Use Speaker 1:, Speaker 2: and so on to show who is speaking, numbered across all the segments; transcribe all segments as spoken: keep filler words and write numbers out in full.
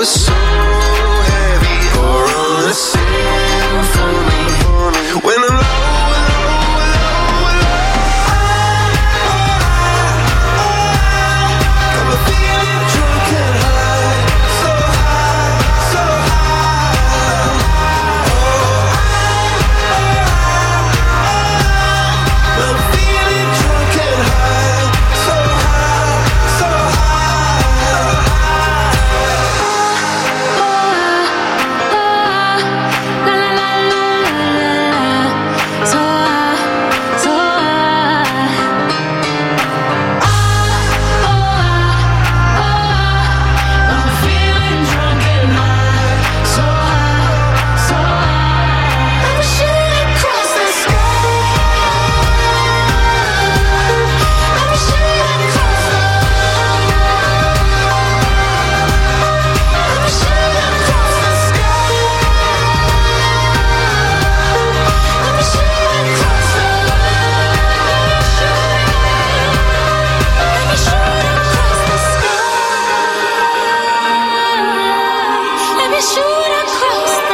Speaker 1: so heavy, pour on a symphony. When I'm low, low, low, low, I'm feeling drunk and high, so high, so high. I'm feeling drunk and high, so high, so high.
Speaker 2: La la la la la la, so high, so high. I'm feeling drunk and high, so high, so high. I'm shooting across the sky. I'm shooting across the. I'm shooting across the sky. I'm shooting across the. Let me shoot across the sky. Let me shoot across the.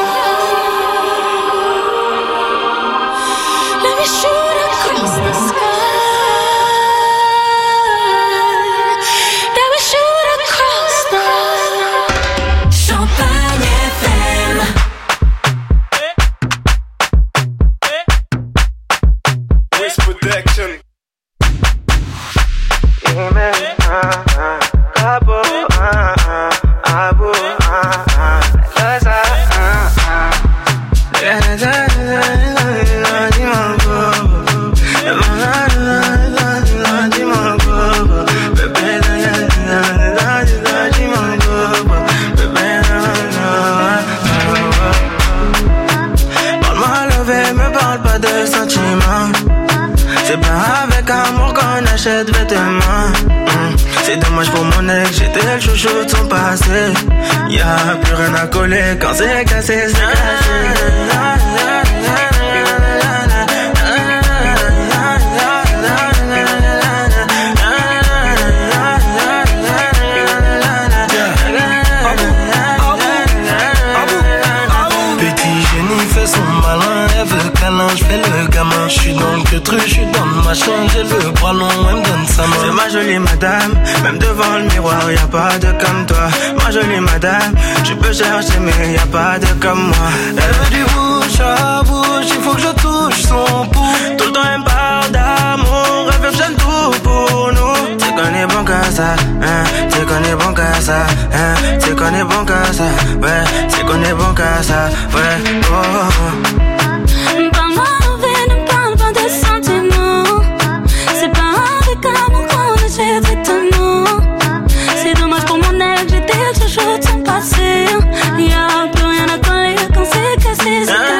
Speaker 2: Let me shoot across the sky. Let me shoot across the. Champagne F M.
Speaker 1: Wish protection. Yeah, man. Uh, uh, abo, uh, uh, abo, uh, uh, cause I, uh, uh. Yeah, da, da, da, da, da, dis-moi bobo. Da, da, da, da, da, dis-moi bobo. Bébé, da, da, da, da, da, dis-moi bobo. Bébé, da, da, da, da. Parle-moi levé, me parle pas de sentiments. C'est pas avec amour qu'on achète vêtements. Mm. C'est dommage pour mon ex, j'étais le chouchou de son passé. Y'a plus rien à coller quand c'est cassé, c'est Petit génie fait son malin, elle veut câlin, j'fais le gamin. J'suis dans le queutru, j'suis dans le machin, j'ai le bras long, elle me donne sa main. C'est ma jolie madame, même devant le miroir, y'a pas de comme toi. Ma jolie madame, tu peux chercher mais y'a pas de comme moi. Elle veut du bouche à bouche, il faut que je touche son pouls. Tout le temps elle me parle d'amour, elle veut que j'aime tout pour nous. C'est qu'on est bon qu'à ça, hein, c'est qu'on est bon qu'à ça, hein, c'est qu'on est bon qu'à ça, ouais, c'est qu'on est bon qu'à ça, ouais, oh, oh.
Speaker 2: Parle-moi levé, ne parle pas de sentiments. C'est pas avec amour qu'on achète vêtements. C'est dommage pour mon ex, j'étais le chouchou de son passé. Y'a plus rien à coller quand c'est cassé, c'est cassé.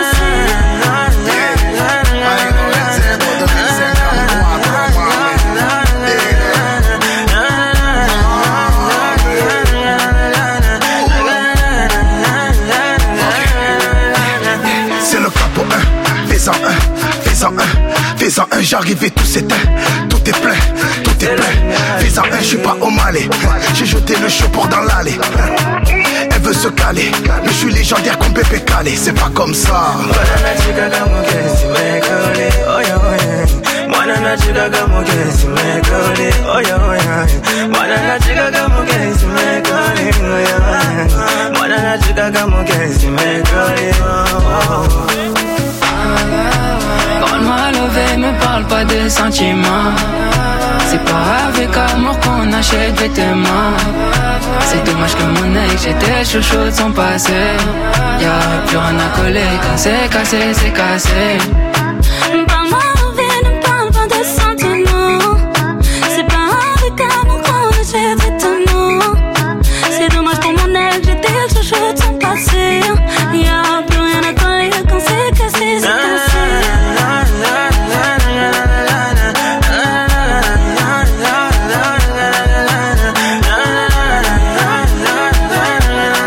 Speaker 3: C'est le capo un, fais-en un, fais-en un, fais-en un, j'arrive et tout s'éteint, tout est plein, tout est plein. Fais-en un, j'suis pas au Malais, j'ai jeté le show pour dans l'allée. Elle veut se caler, mais j'suis légendaire comme Pépé Calé, c'est pas comme ça.
Speaker 1: Mwana chica como que si me cole, oye oye. Mwana chica como que si me cole, oye oye. Mwana chica como que si me cole.
Speaker 4: Parle-moi levé, me parle pas de sentiments. C'est pas avec amour qu'on achète vêtements. C'est dommage que mon ex, j'étais le chouchou de son passé. Y'a plus rien à coller quand c'est cassé, c'est cassé.
Speaker 2: Parle-moi levé, ne parle pas de sentiments. C'est pas avec amour qu'on achète vêtements. C'est dommage pour mon ex, j'étais le chouchou de son passé. Y'a plus rien à coller quand c'est cassé, c'est cassé.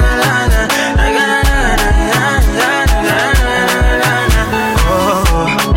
Speaker 1: Oh,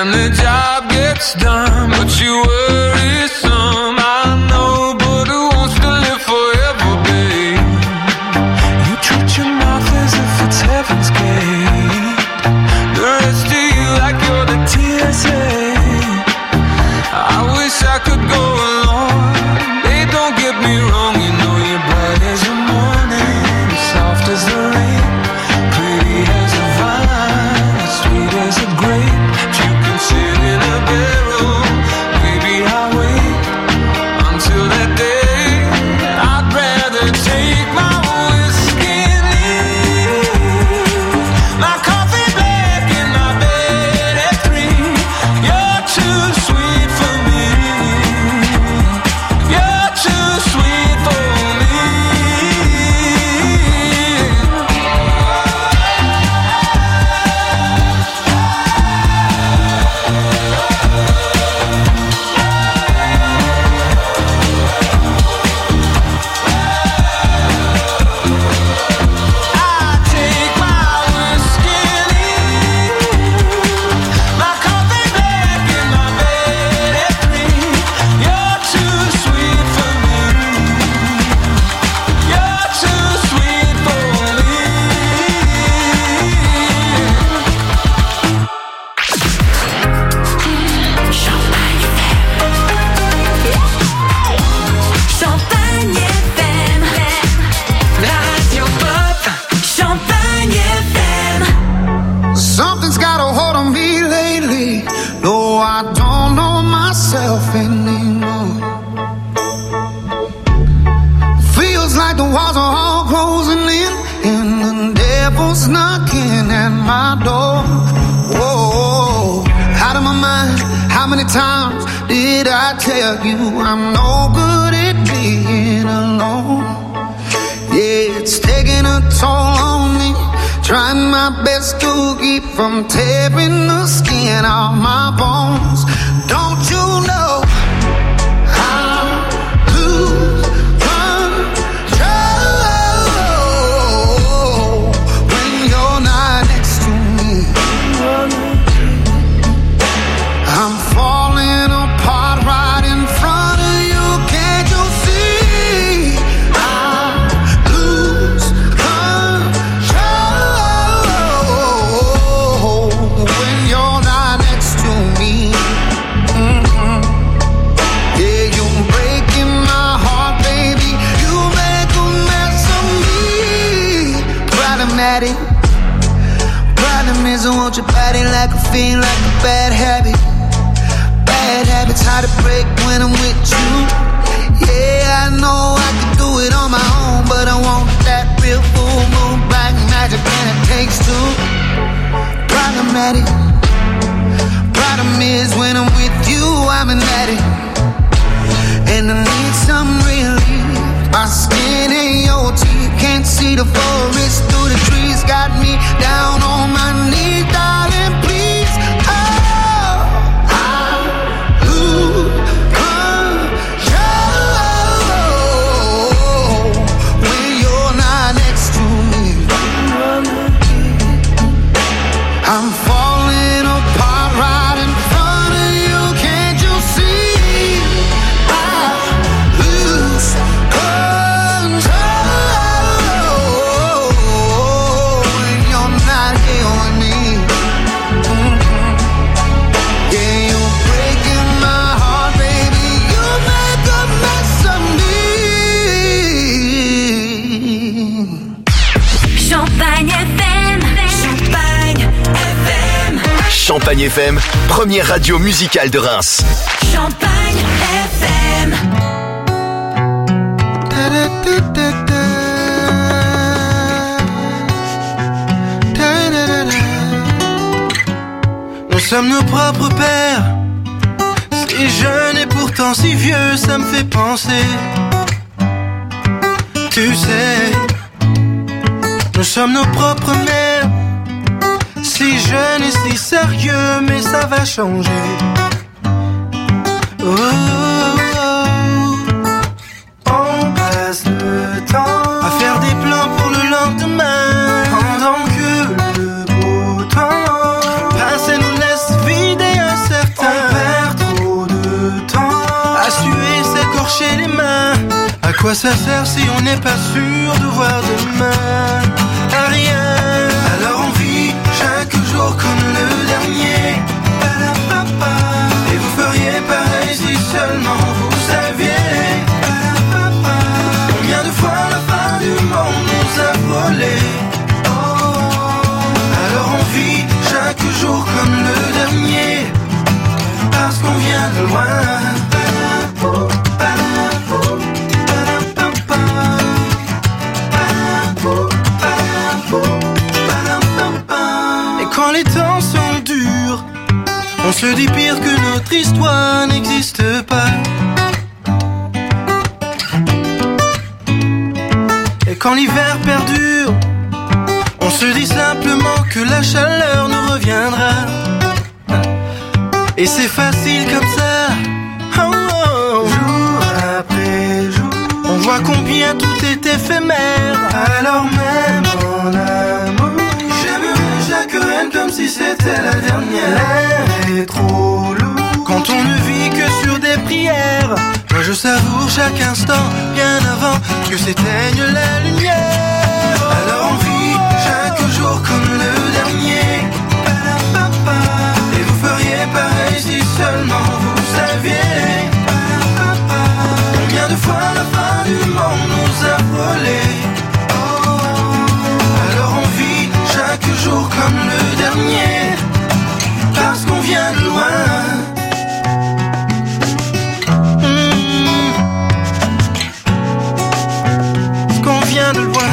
Speaker 5: and the job gets done, but you worry some. I know, but who wants to live forever, babe? You treat your mouth as if it's heaven's gate. The rest of you like you're the T S A. I wish I could go along. Babe, don't get me wrong, you know you're bright as the morning, soft as the rain, pretty as a vine, sweet as a grape. If you can sit in a barrel, maybe I'll wait until that day. I'd rather take my whiskey and leave my coffee black in my bed at three. You're too sweet for me. You're too sweet for me. I take my whiskey and leave my coffee black in my bed at three. You're too sweet for me. You're too sweet for me.
Speaker 2: Champagne F M, la radio pop. Champagne F M.
Speaker 6: Something's got a hold on me lately. No, I don't know myself anymore. Feels like the walls are all closing in, and the devil's knocking at my door. Whoa, out of my mind. How many times did I tell you I'm no good at being alone? Yeah, it's taking a toll on me. Trying my best to keep from tearing the skin off my bones. Don't you know I lose control when you're not next to me? I'm falling apart right in front of you. Can't you see? I lose control when you're not next to me. Mm-hmm. Yeah, you're breaking my heart, baby. You make a mess of me. Problematic. Problem is I want your body like a fiend, like a bad habit. Bad habits hard to break when I'm with you. Yeah, I know I can do it on my own, but I want that real full moon black magic, and it takes two. Problematic. Problem is when I'm with you, I'm an addict, and I need some relief. My skin ain't your teeth, can't see the forest through the trees. Got me down on my knees, darling, please. Oh, I lose control when you're not next to me. I'm falling apart right in front of you. Can't you see? I lose control when you're not here with me. Mhm. Yeah, you're breaking my heart, baby. You make a mess of me.
Speaker 2: Champagne F M, Champagne F M,
Speaker 7: Champagne F M, première radio musicale de Reims.
Speaker 2: Champagne F M.
Speaker 1: Nous sommes nos propres pères, si jeunes et pourtant si vieux, ça me fait penser. Tu sais, nous sommes nos propres mères, si jeunes et si sérieux, mais ça va changer. Oh, oh, oh. On passe le temps à faire des plans pour le lendemain, pendant que le beau temps passé nous laisse vider un quoi ça sert si on n'est pas sûr de voir demain? À rien. Alors on vit chaque jour comme le dernier. Et vous feriez pareil si seulement vous saviez. Combien de fois la fin du monde nous a volé? Alors on vit chaque jour comme le dernier, parce qu'on vient de loin. Et quand les temps sont durs, on se dit pire que notre histoire n'existe pas. Et quand l'hiver perdure, on se dit simplement que la chaleur nous reviendra. Et c'est facile comme ça, oh, oh. Jour après jour, on voit combien tout est éphémère. Alors même en amour, j'aimerais chaque reine comme si c'était la dernière. L'air est trop lourd quand on ne vit que sur des prières. Moi je savoure chaque instant bien avant que s'éteigne la lumière. Alors on vit chaque jour comme le dernier. Et vous feriez pareil si seulement vous saviez. Combien de fois la fin du monde nous a volé? Alors on vit chaque jour comme le dernier, parce qu'on vient de loin. Parce qu'on vient de loin.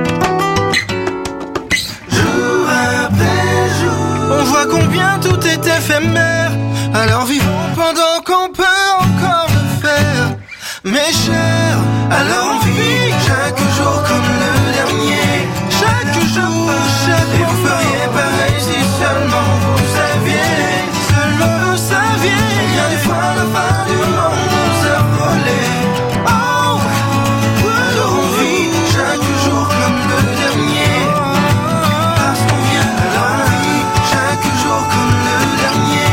Speaker 1: Jour après jour, on voit combien tout est éphémère. Alors vivons pendant qu'on peut encore le faire. Mes chers, alors on vit chaque jour comme le dernier. Chaque jour, chaque jour. Et vous feriez pareil si seulement vous saviez. Seulement vous saviez. Combien de fois la fin du monde nous a volé? Oh, alors on vit chaque jour comme le dernier, parce qu'on vient. Alors on vit chaque jour comme le dernier.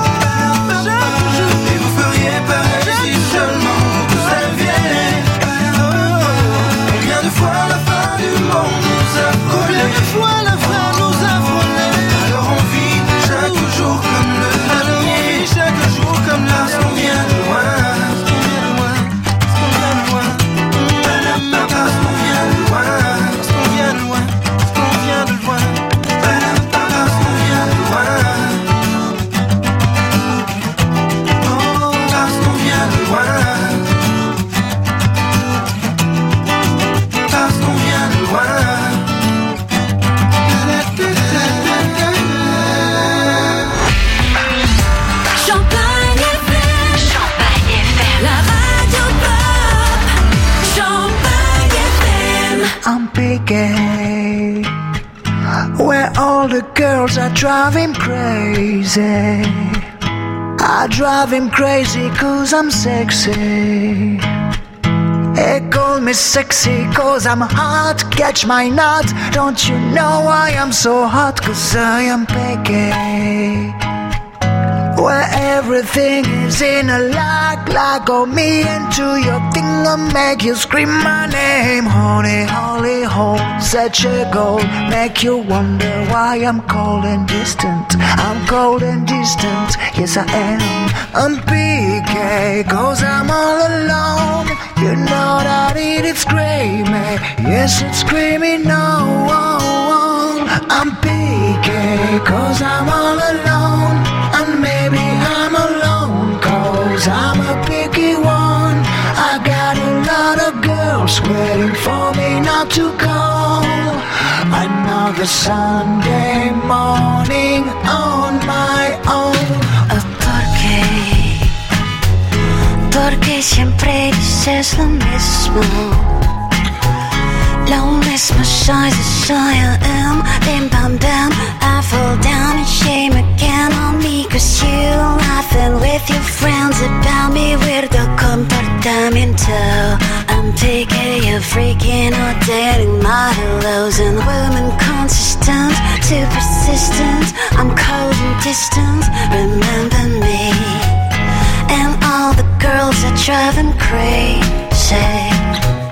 Speaker 1: Et vous feriez pareil si seulement vous saviez. Combien de fois la fin du monde nous a volé? Combien de fois la fin nous a volé? Alors on vit chaque jour comme le dernier. Chaque jour comme le dernier. Parce qu'on vient de loin. Parce qu'on vient de loin. Parce qu'on vient de loin. Parce qu'on vient de loin. Parce qu'on vient de loin. Parce qu'on vient de loin. Parce qu'on vient de loin. Parce qu'on vient de loin.
Speaker 2: Champagne F M, Champagne F M, la radio pop. Champagne F M.
Speaker 8: I'm picking where all the girls are driving crazy. I drive him crazy cause I'm sexy. They call me sexy cause I'm hot. Catch my nut. Don't you know why I'm so hot? Cause I am picky where everything is in a lock. Lock on me into your thing and make you scream my name. Honey, holy hole, such a goal. Make you wonder why I'm cold and distant. I'm cold and distant, yes I am. I'm P K, cause I'm all alone. You know that it is screaming, yes it's screaming no. I'm P K, cause I'm all alone. And maybe I'm alone, cause I'm a picky one. I got a lot of girls waiting for me not to go. Another Sunday morning on my own.
Speaker 2: ¿Por qué? Porque siempre dices lo mismo. Lo mismo soy, soy I am. Bim bam bam, I fall down in shame again on me. Cause you laughing with your friends about me. Weirdo comportamiento. I'm picky, you're freaking out, dating my hellos. And women consistent, too persistent. I'm cold and distant, remember me. And all the girls are driving crazy.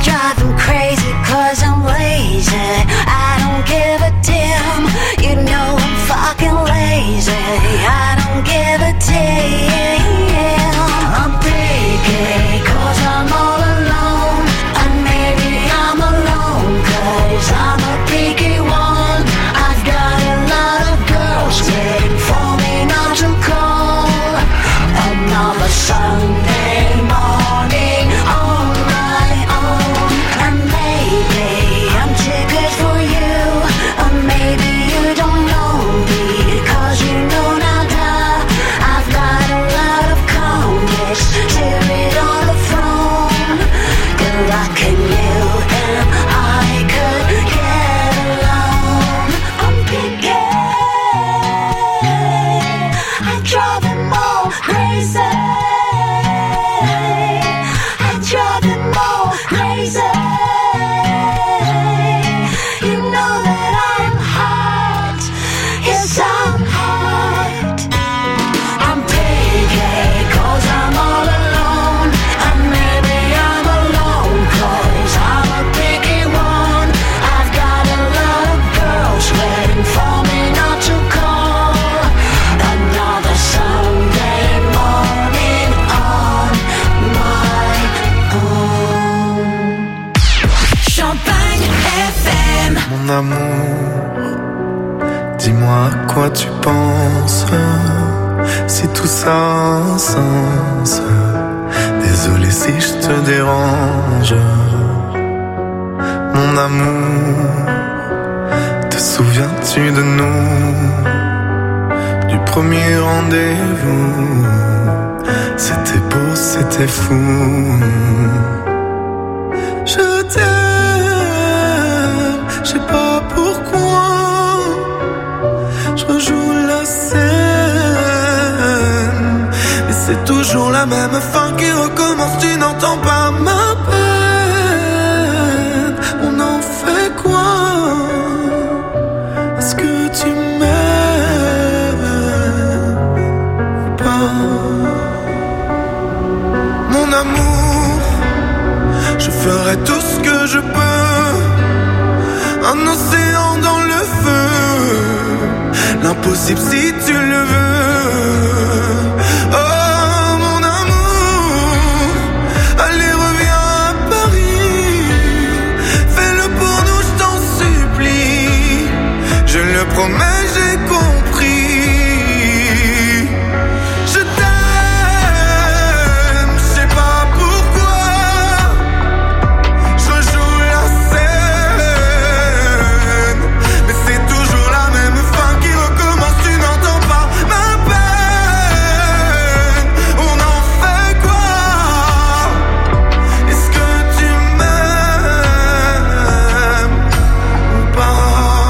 Speaker 2: drive him crazy cause I'm lazy. I don't give a damn, you know I'm fucking lazy. I don't give a damn. I'm picky cause I'm all alone. And maybe I'm alone cause I'm a picky one. I've got a lot of girls waiting for me not to call. Another Sunday morning on my own. And maybe I'm too good for you, or maybe you don't know me, cause you know nada. I've got a lot of comics to read on the phone. Good luck in you and I could get along. I'm picky, I drive them all crazy. I drive them all crazy. You know that I'm hot. Yes, I'm hot. I'm picky cause I'm all alone. And maybe I'm alone cause I'm a picky one. I've got a lot of girls waiting for me not to call. Another Sunday morning on my own. Champagne F M.
Speaker 1: Mon amour, dis-moi à quoi tu penses, si tout ça a un sens. Désolé si je te dérange. Mon amour, te souviens-tu de nous, du premier rendez-vous? C'était beau, c'était fou. Je t'aime, je sais pas pourquoi. Je rejoue la scène, mais c'est toujours la même fin qui recommence. Tu n'entends pas ma peine. On en fait quoi? Est-ce que tu m'aimes ou pas? Mon amour, je ferai tout ce que je peux. Un océan dans le feu, l'impossible si tu le veux. Oh mon amour, allez reviens à Paris. Fais-le pour nous, je t'en supplie. Je le promets, j'ai compris. Je t'aime, je sais pas pourquoi. Je rejoue la scène, mais c'est toujours la même fin qui recommence. Tu n'entends pas ma peine. On en fait quoi? Est-ce que tu m'aimes ou pas?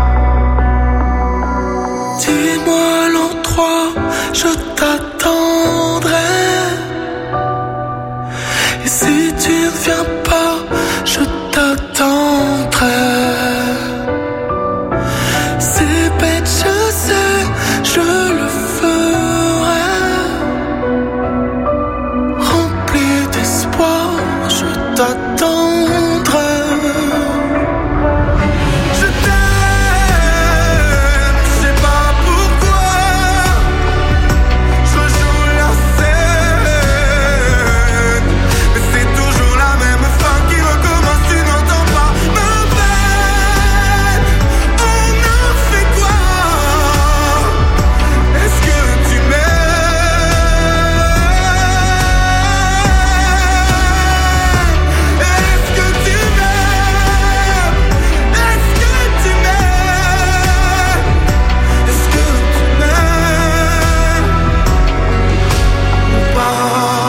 Speaker 1: Dis-moi l'endroit, je t'attendrai. Et si tu ne viens pas, je t'attendrai. C'est bête, je sais, je le ferai. Rempli d'espoir, je t'attendrai. Je t'aime, je sais pas pourquoi. Je rejoue la scène, mais c'est toujours la même fin qui recommence. Tu n'entends pas ma peine. On en fait quoi? Est-ce que tu m'aimes? Est-ce que tu m'aimes? Est-ce que tu m'aimes? Est-ce que tu m'aimes ou pas?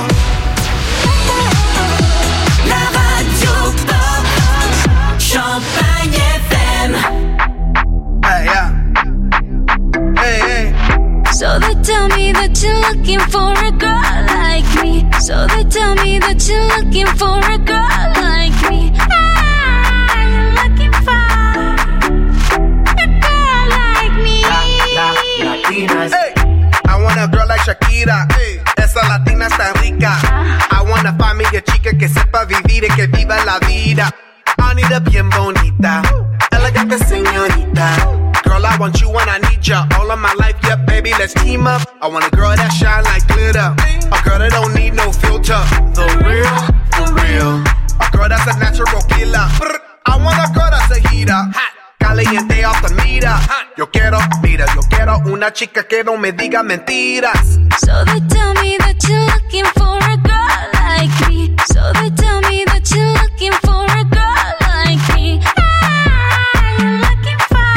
Speaker 2: La radio pop, Champagne F M.
Speaker 3: Hey, yeah. Hey, hey.
Speaker 2: So they tell me that you're looking for a girl like me. So they tell me that you're looking for a girl like me. Ah, you're looking for a girl like me.
Speaker 3: Hey, I want a Shakira, ey, esa latina está rica. I wanna find me a chica que sepa vivir
Speaker 9: pide que viva la vida. Anita bien bonita, elegante señorita. Girl, I want you and I need ya all of my life, yeah, baby, let's team up. I want a girl that shine like glitter, a girl that don't need no filter. The real, for real, a girl that's a natural killer. I want a girl that's a heater, hot, caliente off the meter. Yo quiero, mira, yo quiero una chica que no me diga mentiras.
Speaker 2: So they tell me that you're looking for a girl like me. So they tell me that you're looking for a girl like me. Ah, you're looking for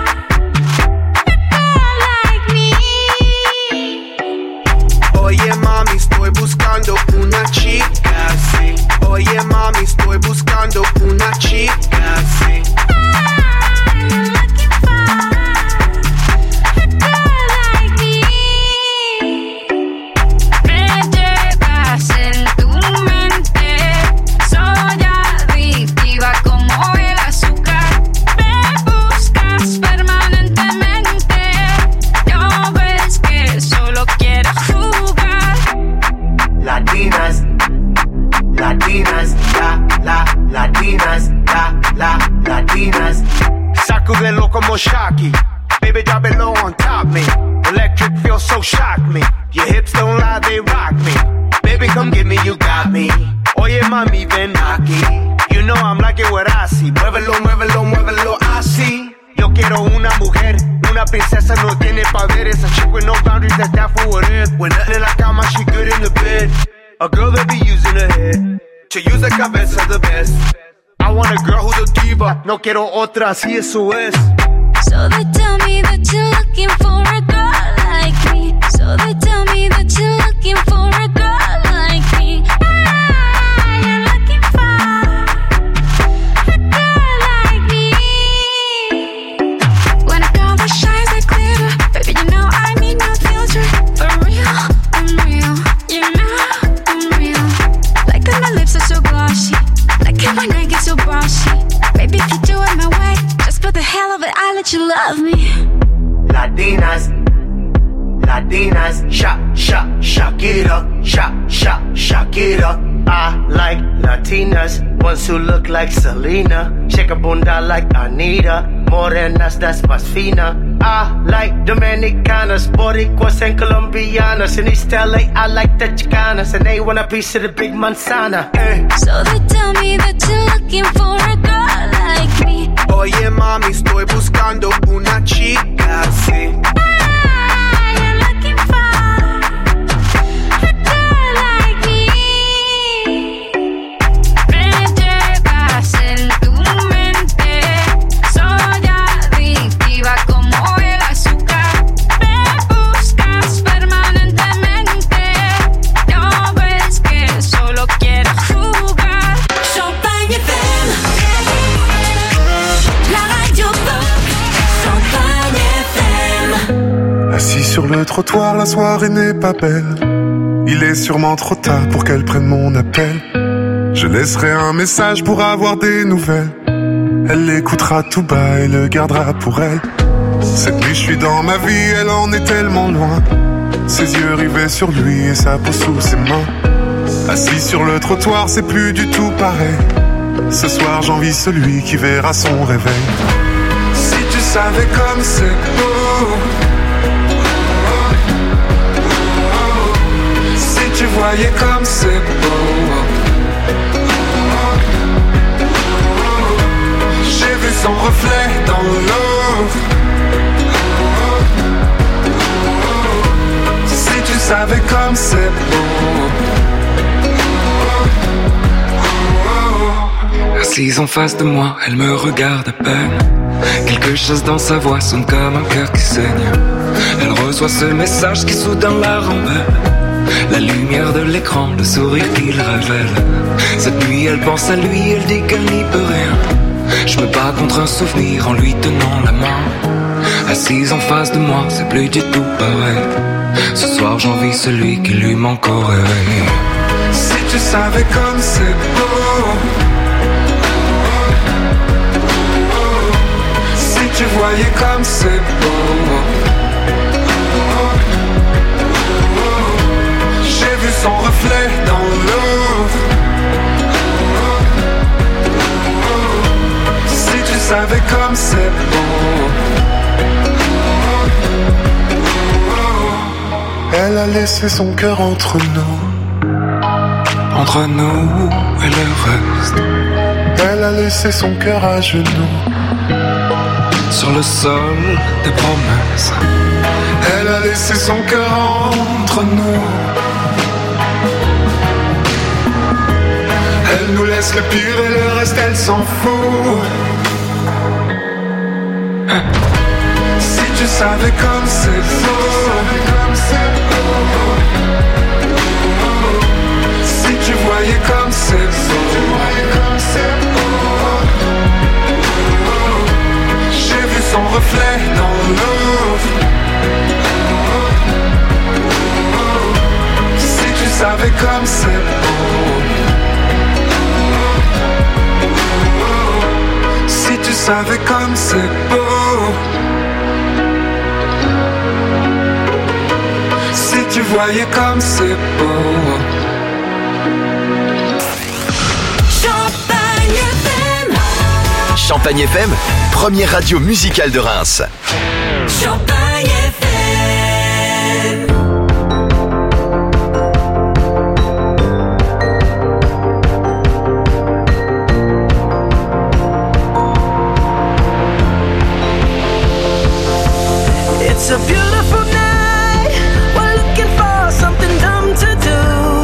Speaker 2: a girl like me.
Speaker 9: Oye mami, estoy buscando una chica, sí. Oye mami, estoy buscando una chica, sí.
Speaker 1: Latinas, la, la, Latinas, la, la, Latinas.
Speaker 9: Sacudelo como Shocky. Baby, drop it low on top me. Electric feels so shock me. Your hips don't lie, they rock me. Baby, come get me, you got me. Oye, mami, ven aquí. You know I'm like it what I see. Muévelo, muévelo, muévelo así. Yo quiero una mujer, una princesa no tiene poderes. A chick with no boundaries, that's that for what it is. When nothing in la cama, she good in the bed. A girl that be using her head to use the cabeza the best. I want a girl who's a diva. No quiero otra, así eso es.
Speaker 2: So they tell me that you're looking for a girl like me. So they tell me that you're looking for a girl like me. Ah, you're looking for a girl like me. When a girl that shines like glitter, baby, you know I need no filter. For real, I'm real, you know I'm real. Like that my lips are so glossy, like how my neck is so bossy. Baby, if you do it my way, just for the hell of it, I'll let you love me.
Speaker 1: Latinas, Latinas, shak, shak, Shakira, shak, shak, Shakira. I like Latinas, ones who look like Selena, shake a bunda like Anita, morenas that's más fina. I like Dominicanas, Boricuas and Colombianas. In East L A, I like the Chicanas, and they want a piece of the big manzana. Eh.
Speaker 2: So they tell me that you're looking for a girl like me.
Speaker 9: Oye mami, estoy buscando una chica, sí.
Speaker 2: Ah, you're looking for a girl like me. Me llevas en tu mente, soy adictiva como el azúcar. Me buscas permanentemente, no ves que solo quiero jugar. Champagne F M, la radio pop. Champagne F M.
Speaker 10: Assis sur le trottoir, la soirée n'est pas belle. Il est sûrement trop tard pour qu'elle prenne mon appel. Je laisserai un message pour avoir des nouvelles. Elle l'écoutera tout bas et le gardera pour elle. Cette nuit je suis dans ma vie, elle en est tellement loin. Ses yeux rivés sur lui et sa peau sous ses mains. Assis sur le trottoir, c'est plus du tout pareil. Ce soir j'envie celui qui verra son réveil. Si tu savais comme c'est beau, si tu voyais comme c'est beau, j'ai vu son reflet dans l'eau. Si tu savais comme c'est beau.
Speaker 11: Assise en face de moi, elle me regarde à peine. Quelque chose dans sa voix sonne comme un cœur qui saigne. Elle reçoit ce message qui soudain la rend belle. La lumière de l'écran, le sourire qu'il révèle. Cette nuit elle pense à lui, elle dit qu'elle n'y peut rien. Je me bats contre un souvenir en lui tenant la main. Assise en face de moi, c'est plus du tout pareil. Ce soir j'envie celui qui lui manque au réveil.
Speaker 10: Si tu savais comme c'est beau, si tu voyais comme c'est beau, j'ai vu son reflet dans l'eau.
Speaker 11: savais comme c'est bon.
Speaker 10: Elle a laissé son cœur entre nous.
Speaker 11: Entre nous et le reste.
Speaker 10: Elle a laissé son cœur à genoux.
Speaker 11: Sur le sol des promesses.
Speaker 10: Elle a laissé son cœur entre nous. Elle nous laisse le pire et le reste elle s'en fout.
Speaker 11: Si tu savais comme c'est beau. Si tu voyais comme c'est beau. J'ai vu son reflet dans l'eau. Si tu savais comme c'est beau. Si tu savais comme c'est beau. Si tu voyais comme c'est beau.
Speaker 7: Champagne F M. Champagne F M, première radio musicale de Reims.
Speaker 2: Champagne F M.
Speaker 1: It's a beautiful night. We're looking for something dumb to do.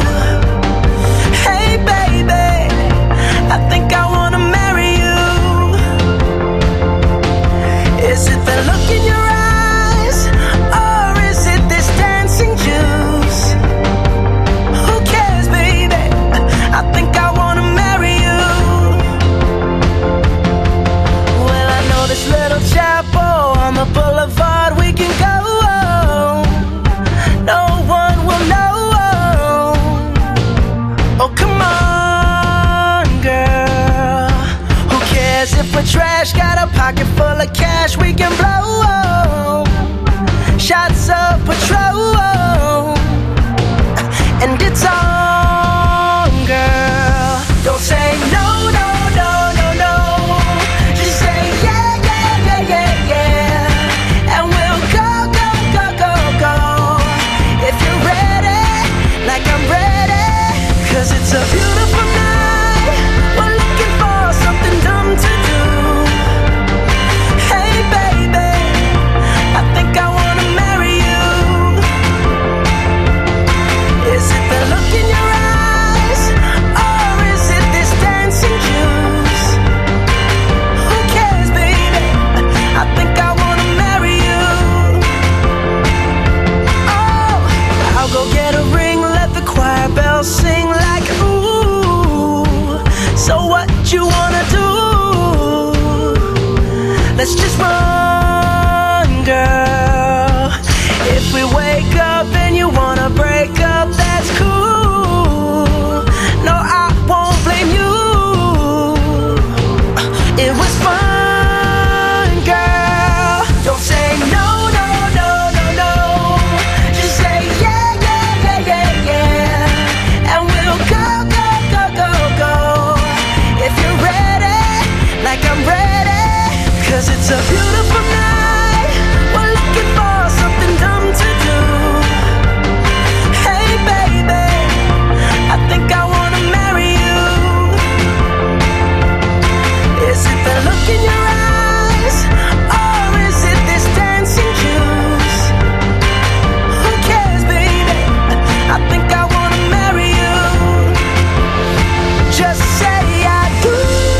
Speaker 1: Hey baby, I think I wanna marry you. Is it the look in your eyes, or is it this dancing juice? Who cares, baby? I think I wanna marry you. Well, I know this little chapel on the boulevard we can go. No one will know. Oh, come on, girl. Who cares if we're trash? Got a pocket full of cash we can blow. Shots of Patrol, and it's on, girl. Don't say no, no, no, no, no. Just say yeah, yeah, yeah, yeah, yeah. And we'll go, go, go, go, go. If you're ready, like I'm ready. Cause it's a beautiful night. We're looking for something dumb to do. Hey baby, I think I wanna marry you. Is it the look in your eyes, or is it this dancing juice? Who cares, baby? I think I wanna marry you. Oh, I'll go get a ring, let the choir bells sing like ooh. So what you wanna do? Let's just run, girl. If we wake up and you wanna break up, that's cool. No, I won't blame you. It was fun, girl. Don't say no, no, no, no, no. Just say yeah, yeah, yeah, yeah, yeah. And we'll go, go, go, go, go. If you're ready, like I'm ready. Cause it's a beautiful night. We're looking for something dumb to do. Hey baby, I think I wanna marry you. Is it the look in your eyes, or is it this dancing juice? Who cares, baby? I think I wanna marry you. Just say I do.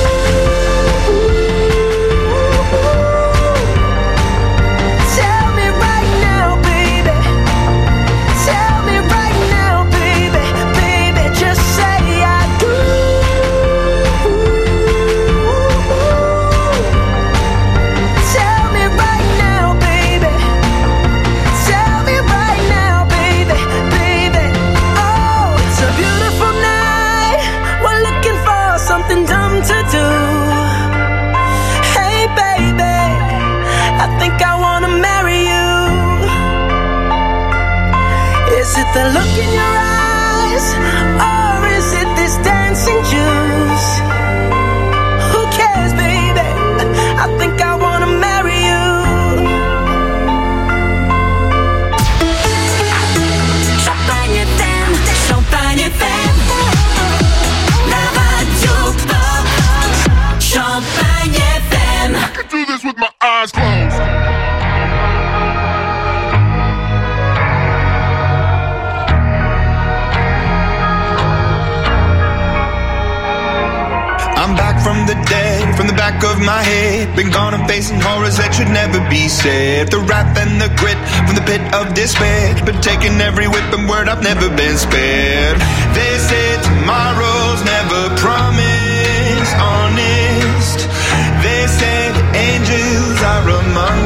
Speaker 1: Tell me right now, baby. Tell me right now, baby. Baby, just say I do. Tell me right now, baby. Tell me right now, baby. Baby, oh, it's a beautiful night. We're looking for something dumb to do. Hey baby, I think I wanna marry you. Is it the look in your eyes, or is it this dancing juice? Who cares, baby? I
Speaker 12: my head. Been gone and facing horrors that should never be said. The wrath and the grit from the pit of despair. Been taking every whip and word, I've never been spared. They say tomorrow's never promised, honest. They say the angels are among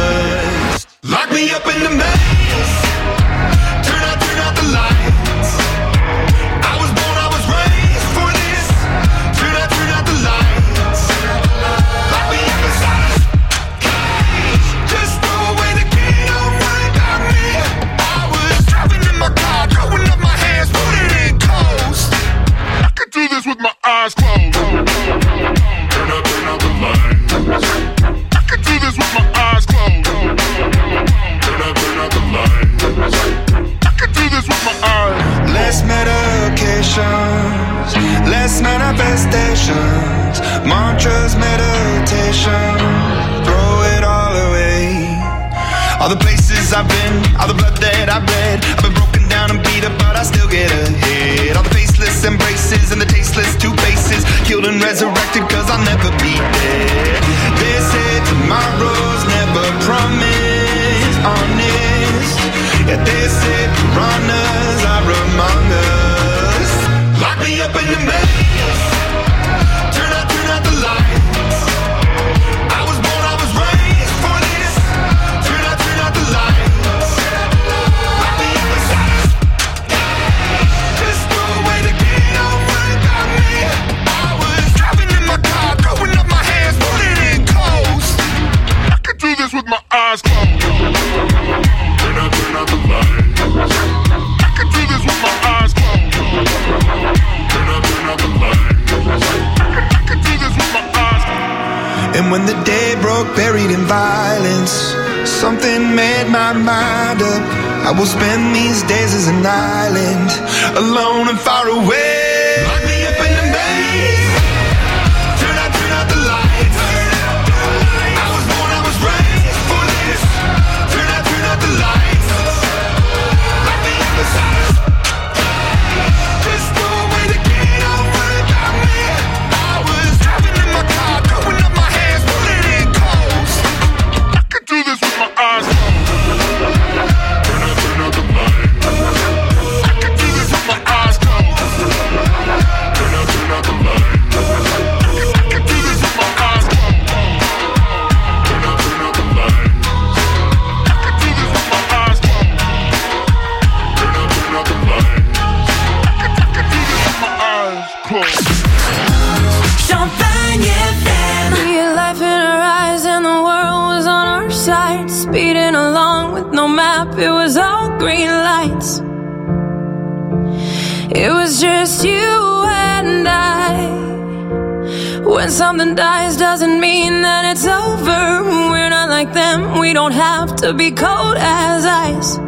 Speaker 12: us. Lock me up in the maze. Turn out, turn out the lights. I was born, I was raised for this. Turn out, turn out the lights. Lock me up inside a cage. Just throw away the key, don't worry about me. I was driving in my car, throwing up my hands, putting in coast. I could do this with my eyes closed. Turn out, turn out the lights. I could do this with my eyes closed. Turn out, turn out the lights. I could do this with my eyes. Less medications, less manifestations, mantras, meditation, throw it all away. All the places I've been, all the blood that I've bled, I've been broken down and beat up, but I still get ahead. All the faceless embraces and the tasteless two faces, killed and resurrected cause I'll never be dead. They say tomorrow's never promised, honest. Yeah, they say piranhas are among us. Lock me up in the maze. Turn out, turn out the lights. I was born, I was raised for this. Turn out, turn out the lights. Lock me up inside a cage. Just throw away the key, don't worry about me. I was driving in my car, throwing up my hands, putting in coast. I could do this with my eyes closed. Turn out, turn out the lights. I could do this with my eyes closed. Turn out, turn out the lights. I could do this with my eyes closed. And when the day broke, buried in violence, something made my mind up. I will spend these days as an island, alone and far away. Lock me up in the maze. Turn out, turn out the lights. I was born, I was raised for this. Turn out, turn out the lights. Lock me up inside a cage. Just throw away the key, don't worry about me. I was driving in my car, throwing up my hands, putting in coast. I could do this with my eyes closed. Turn out, turn out the lights. I could do this with my eyes closed. Turn out, turn out the lights. I could do this with my eyes closed. Turn out, turn out the lights. I could do this with my eyes closed. Turn out, turn out the lights. I could, I could do this with my eyes closed.
Speaker 2: Champagne F M.
Speaker 13: We had life in our eyes and the world was on our side. Speeding along with no map, it was all green lights. It was just you and I. When something dies doesn't mean that it's over. We're not like them, we don't have to be cold as ice.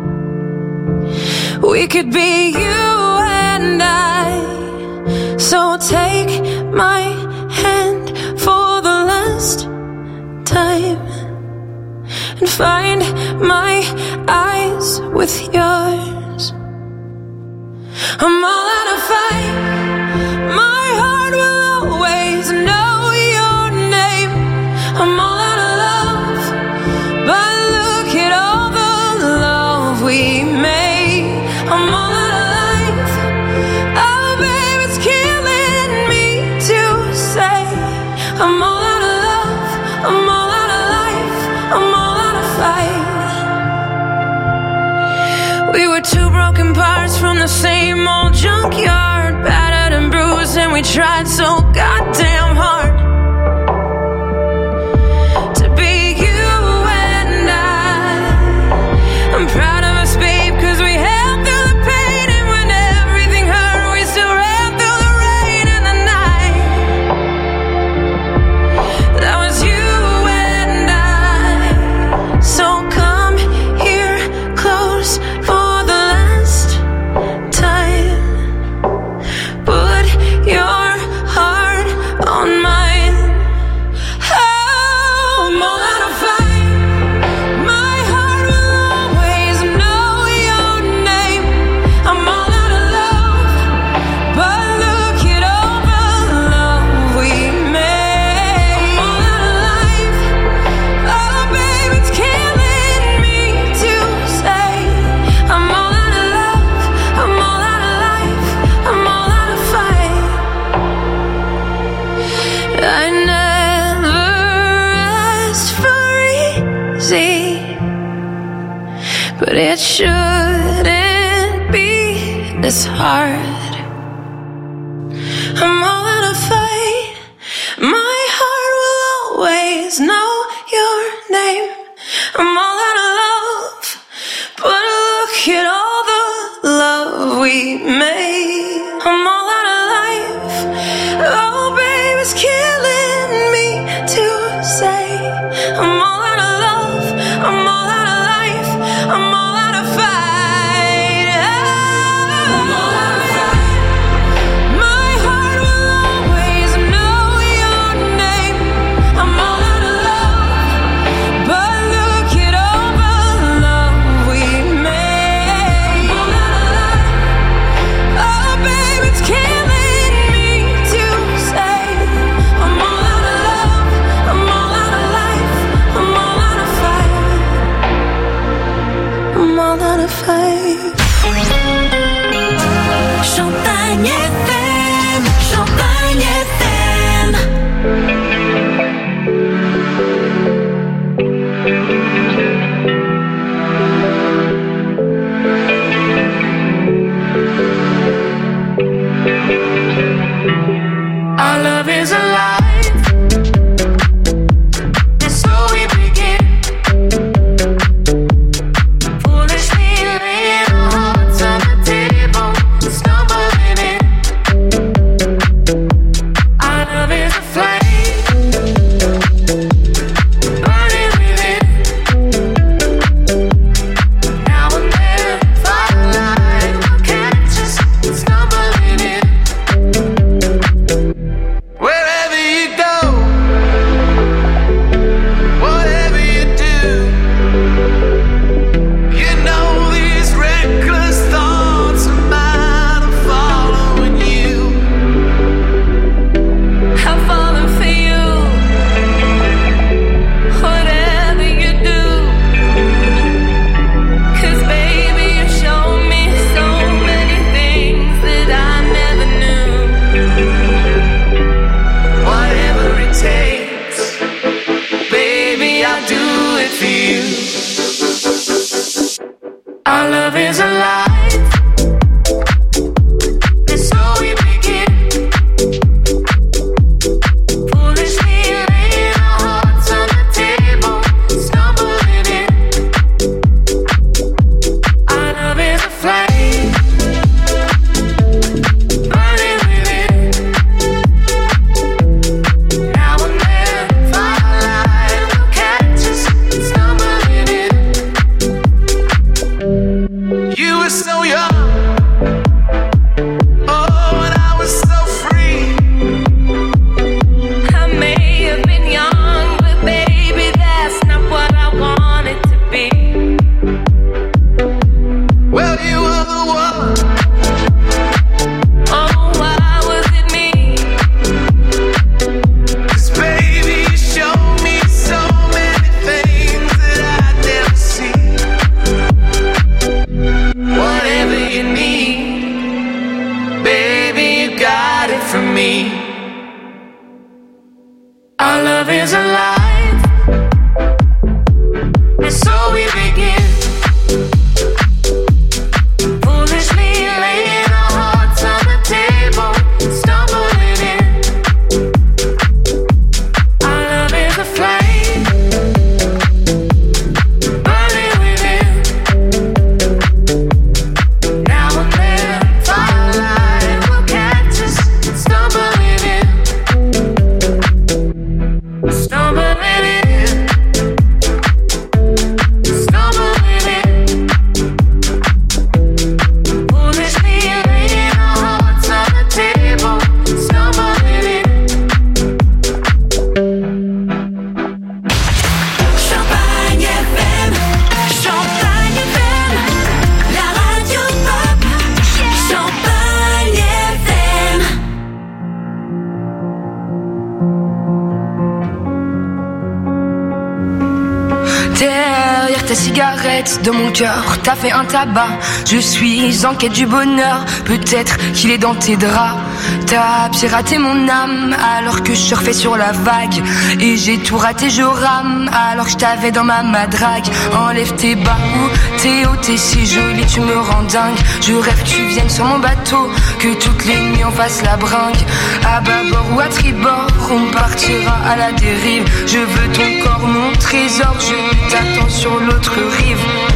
Speaker 13: We could be you and I. So take my hand for the last time and find my eyes with yours. I'm all out of fight. My heart will always know your name. I'm all out of love, but look at all the love we made. I'm all out of life. Oh, babe, it's killing me to say. I'm all out of love. I'm all out of life. I'm all out of fight. We were two broken parts from the same old junkyard, battered and bruised, and we tried so goddamn hard to be you and I. I'm proud of us, babe, cause we held through the pain, and when everything hurt, we still ran through the rain and the night. That was you and I. So come here close for the last time. Put your heart on my but it shouldn't be this hard. I'm all out of fight. My heart will always know your name. I'm all out of love, but look at all the love we made. I'm all out of life. Oh, babe, it's killing me to say. I'm all out of love. I'm all out of life. I'm all out of fight. I'm all out of fight. My heart will always know your name. I'm all out of love, but look at all the love we made. I'm all out of life. Oh, babe, it's killing me to say. I'm all out of love. I'm all out of life. I'm all out of fight. I'm all out of fight.
Speaker 2: Champagne F M, Champagne F M.
Speaker 13: Our love is alive, and so we begin. Foolishly laying our hearts on the table, stumbling in. Our love is a flame, burning within. Now and then, firelight will catch us stumbling in. Wherever you go, whatever you do, you know these reckless thoughts of mine are following you. I'm falling for you, whatever you do. 'Cause baby, you show me so many things that I never knew. Whatever it takes, baby, I'll do it for you. Our love is alive, and so we begin. Foolishly laying our hearts on the table, stumbling in. Our love is a flame, burning within. Now and then, firelight will catch us stumbling in. You were so young, oh, and I was so free. I may have been young, but baby, that's not what I wanted to be. Well, you were the one. Oh, why was it me? 'Cause baby, you showed me so many things that I'd never see. Whatever you need, baby, you got it from me. Our love is alive, and so we begin. Foolishly laying our hearts on the table, stumbling in. Our love is a flame, burning within. Now and then, firelight will catch us stumbling in. Stumbling in. Stumbling in. Foolishly laying our hearts on the table, stumbling in.
Speaker 2: Champagne F M, Champagne F M, la radio pop. Champagne F M.
Speaker 4: Derrière ta cigarette, de mon cœur, t'as fait un tabac. Je suis en quête du bonheur, peut-être qu'il est dans tes draps.
Speaker 14: T'as piraté mon âme alors que je surfais sur la vague. Et j'ai tout raté, je rame alors que je t'avais dans ma madrague. Enlève tes bas ou t'es haut, t'es si jolie, tu me rends dingue. Je rêve que tu viennes sur mon bateau, que toutes les nuits on fasse la bringue. À bâbord ou à tribord, on partira à la dérive. Je veux ton corps, mon trésor, je t'attends sur l'autre rive.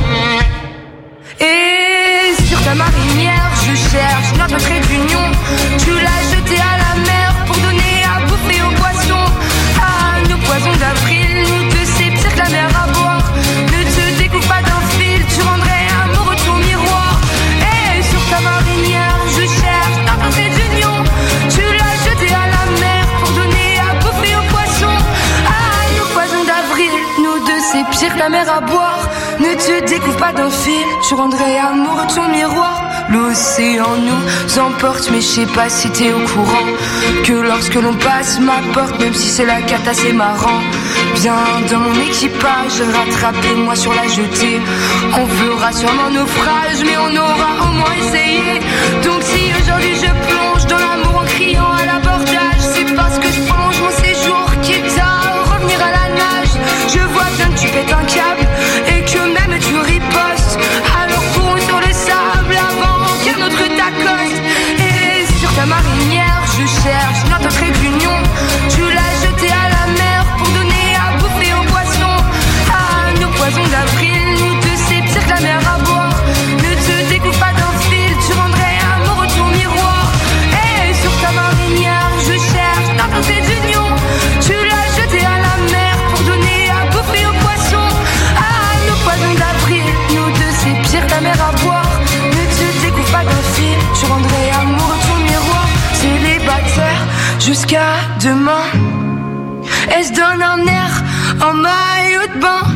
Speaker 14: Et sur ta marinière, je cherche notre trait d'union. Tu l'as jeté à la mer pour donner à bouffer aux poissons. Ah, nos poisons d'avril, nous deux c'est pire que la mer à boire. Ne te découpe pas d'un fil, tu rendrais amoureux ton miroir. Et sur ta marinière, je cherche notre trait d'union. Tu l'as jeté à la mer pour donner à bouffer aux poissons. Ah, nos poisons d'avril, nous deux c'est pire que la mer à boire. Ne te découvre pas d'un fil, je rendrai amoureux ton miroir. L'océan nous emporte, mais je sais pas si t'es au courant que lorsque l'on passe ma porte, même si c'est la cata, c'est marrant. Viens dans mon équipage, rattrapez-moi sur la jetée. On fera sûrement naufrage, mais on aura au moins essayé. Donc si aujourd'hui je plonge dans l'amour en criant à l'abordage, c'est parce que je plonge mon séjour, quitte à revenir à la nage. Je vois bien que tu pètes un câble et que même tu ripostes. Alors cours sur le sable avant qu'un autre t'accoste. Et sur ta marinière, je cherche notre trait d'union. Tu l'as jeté à la mer pour donner à bouffer aux poissons. Ah, nos poisons d'avril, nous deux c'est pire que la mer à boire. Ne te découpe pas d'un fil, tu rendrais amoureux ton miroir. Et sur ta marinière, je cherche notre trait d'union. Tu l'as jeté à la mer pour donner à bouffer aux poissons. Ah, nos poisons d'avril, nous deux c'est pire que la mer à boire. Ne te découvre pas d'un fil, tu rendrais amoureux ton miroir. Célibataire jusqu'à demain, elle se donne un air en maillot de bain.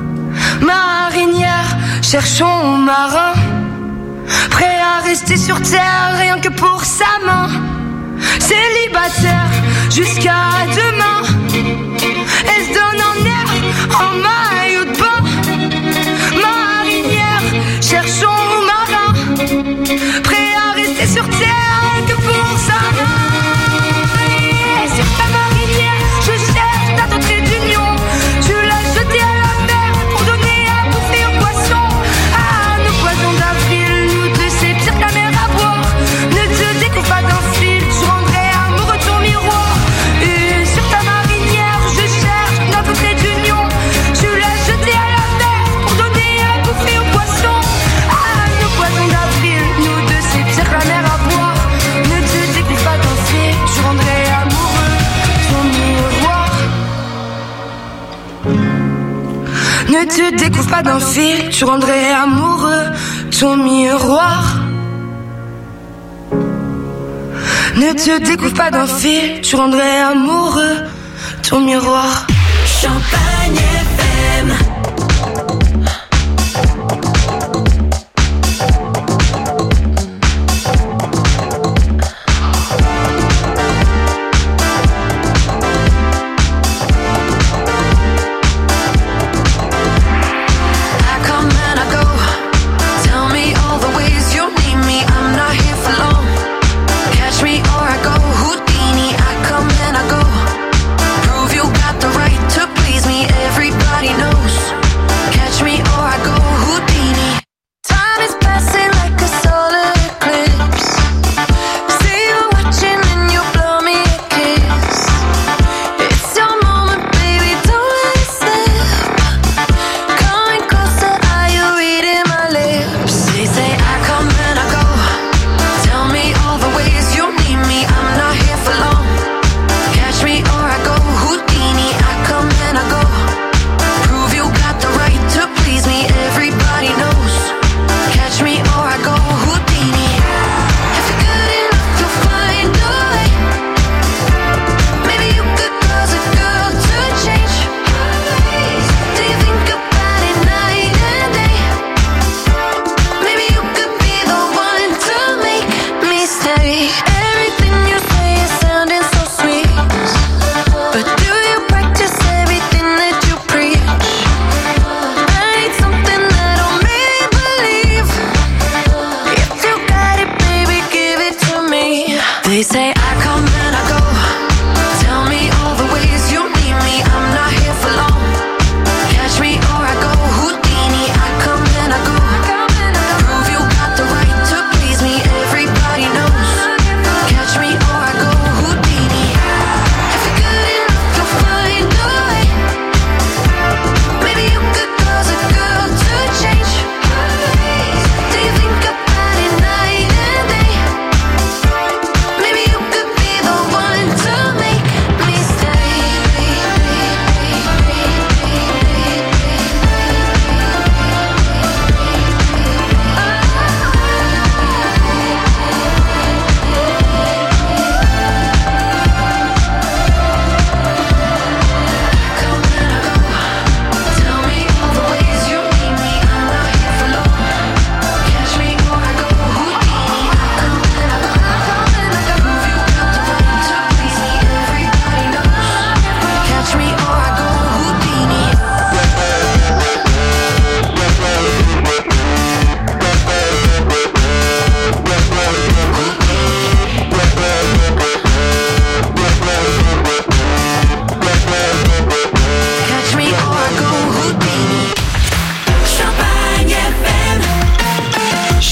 Speaker 14: Marinière, cherchons marin, prêt à rester sur terre rien que pour sa main. Célibataire jusqu'à demain, elle se donne un air en maillot de bain. Marinière, cherchons marin, prêt à rester sur terre rien que pour sa main. Et sur ta marinière, je cherche notre trait d'union. Tu l'as jeté à la mer pour donner à bouffer aux poissons. Ah, nos poisons d'avril, nous deux c'est pire que la mer à boire. Ne te découpe pas d'un fil, tu rendrais amoureux ton miroir. Et sur ta marinière, je cherche notre trait d'union. Tu l'as jeté à la mer pour donner à bouffer aux poissons. Ah, nos poisons d'avril, nous deux c'est pire que la mer à boire. Ne te découpe pas d'un fil, tu rendrais amoureux ton miroir. Ne te découvre pas d'un fil, tu rendrais amoureux ton miroir. Ne te découvre pas d'un fil, tu rendrais amoureux ton miroir.
Speaker 15: Champagne F M.
Speaker 16: Everybody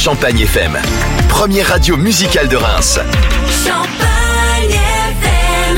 Speaker 7: Champagne F M, première radio musicale de Reims.
Speaker 15: Champagne F M.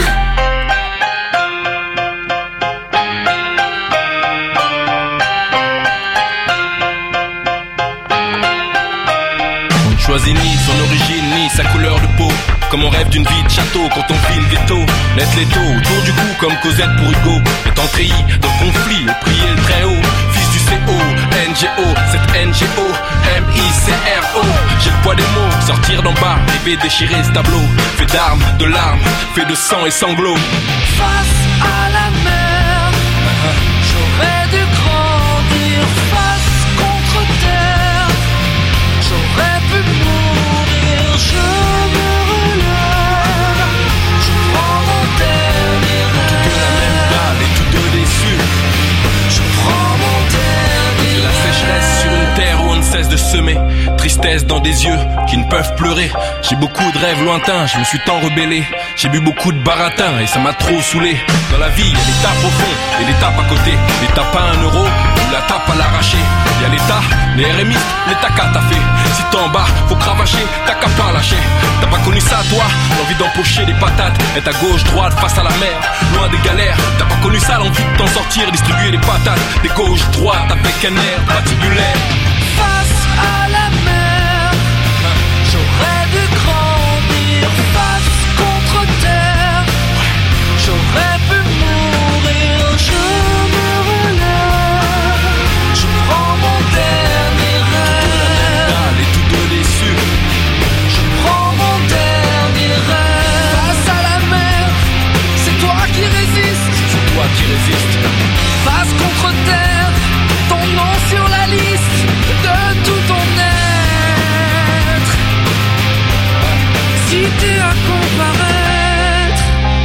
Speaker 16: On ne choisit ni son origine ni sa couleur de peau. Comme on rêve d'une vie de château quand on vit le ghetto. Laisse les taux autour du cou comme Cosette pour Hugo. Étant treillis dans le conflit et prier le très haut. Fils du C O, N G O, cette N G O, M I C R O. J'ai le poids des mots, sortir d'en bas, rêver déchirer ce tableau. Fait d'armes, de larmes, fait de sang et sanglots.
Speaker 13: Face à la mer, j'aurais dû grandir. Face contre terre, j'aurais pu mourir. Je me relève, je prends mon dernier rêve.
Speaker 16: Tous la même balle et tous deux déçus.
Speaker 13: Je prends mon dernier
Speaker 16: De la sécheresse sur une terre où on ne cesse de semer. Tristesse dans des yeux qui ne peuvent pleurer. J'ai beaucoup de rêves lointains, je me suis tant rebellé. J'ai bu beaucoup de baratin et ça m'a trop saoulé. Dans la vie, il y a l'étape au fond et l'étape à côté. L'étape à un euro ou la tape à l'arracher. Il y a l'état, les R M I, l'état qu'à t'as fait. Si t'es en bas, faut cravacher, t'as qu'à pas lâcher. T'as pas connu ça toi, l'envie d'empocher des patates. Être à gauche, droite, face à la mer, loin des galères. T'as pas connu ça, l'envie de t'en sortir, distribuer des patates. Des gauche, droite, avec un air patibulaire.
Speaker 13: Face à la mer, j'aurais dû grandir. Face contre terre, j'aurais pu mourir. Je me relève, je prends mon dernier rêve.
Speaker 16: Et tous deux déçus.
Speaker 13: Je prends mon dernier rêve. Face à la mer, c'est toi qui résistes.
Speaker 16: C'est toi qui résistes.
Speaker 13: Face contre terre, ton nom sur la liste de tout ton être. Si t'es à comparaître,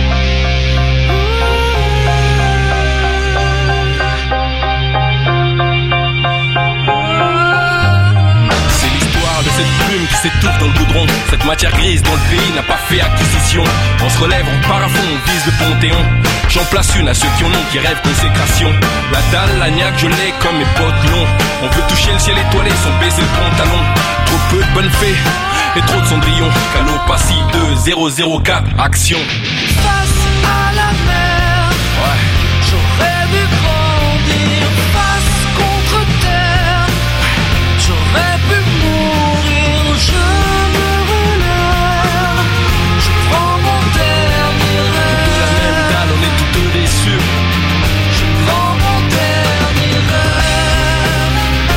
Speaker 16: c'est l'histoire de cette plume qui s'étouffe dans le goudron. Cette matière grise dont le pays n'a pas fait acquisition. On se relève, on part à fond, on vise le Panthéon. J'en place une à ceux qui en ont, qui rêvent consécration. La dalle, la niaque, je l'ai comme mes potes longs. On veut toucher le ciel étoilé sans baisser le pantalon. Trop peu de bonnes fées et trop de cendrillons. Calopassie deux zéro zéro quatre, action.
Speaker 13: face à la mer,
Speaker 16: Ouais.
Speaker 13: j'aurais dû grandir. Face contre terre, j'aurais pu mourir. Je me relève, je prends mon dernier rêve.
Speaker 16: La même dalle, on est tous deux déçus.
Speaker 13: Je prends mon dernier rêve.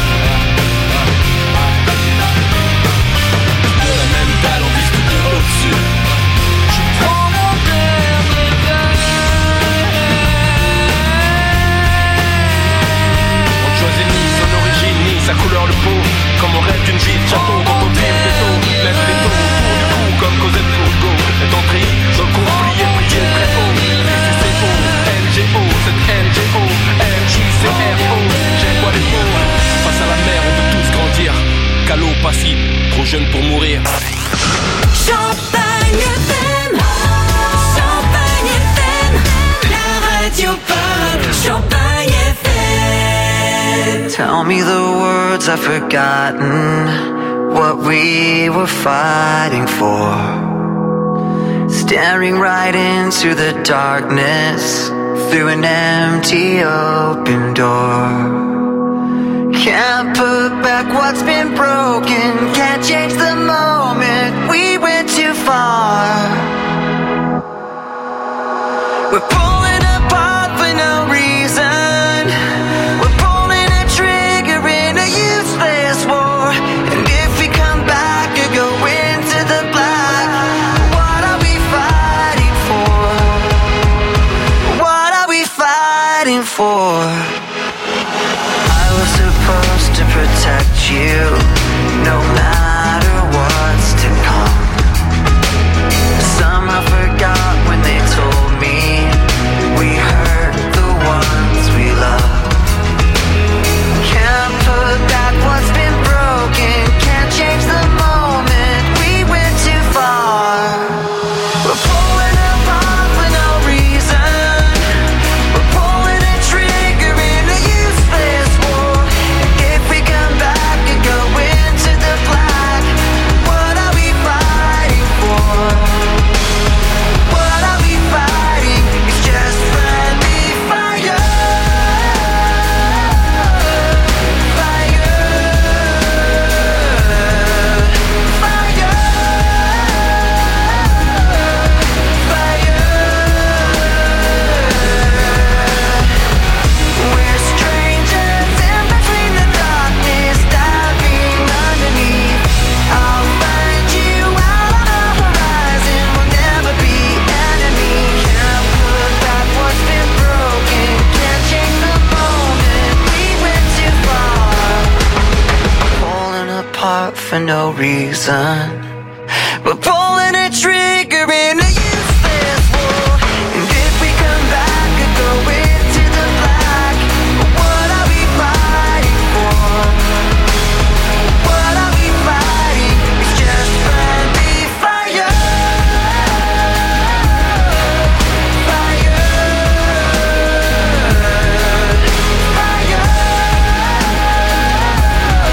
Speaker 16: De la même dalle, on vise tous deux au-dessus.
Speaker 13: Je prends mon dernier rêve.
Speaker 16: On ne choisit ni son origine, ni sa couleur de peau. Comme on rêve d'une vie de château, quand on vit le ghetto. Lève les taux autour du cou, comme Cosette pour Hugo. Est entré dans le conflit et prier très haut. Fils du C O, N G O, cette N G O, M I C R O. J'ai quoi les mots. Face à la mer, on veut tous grandir. Calopassie, trop jeune pour mourir.
Speaker 15: Champagne F M, Champagne F M, la radio pop, Champagne F M.
Speaker 8: Tell me the words I've forgotten, what we were fighting for. Staring right into the darkness, through an empty open door. Can't put back what's been broken, can't change the moment, we went too far. We're pulling apart for no reason, we're pulling a trigger in a useless war. And if we come back or go into the black, what are we fighting for? What are we fighting for? I was supposed to protect you, no matter what's to come. Somehow forgot when they told me
Speaker 17: heart for no reason. We're pulling a trigger in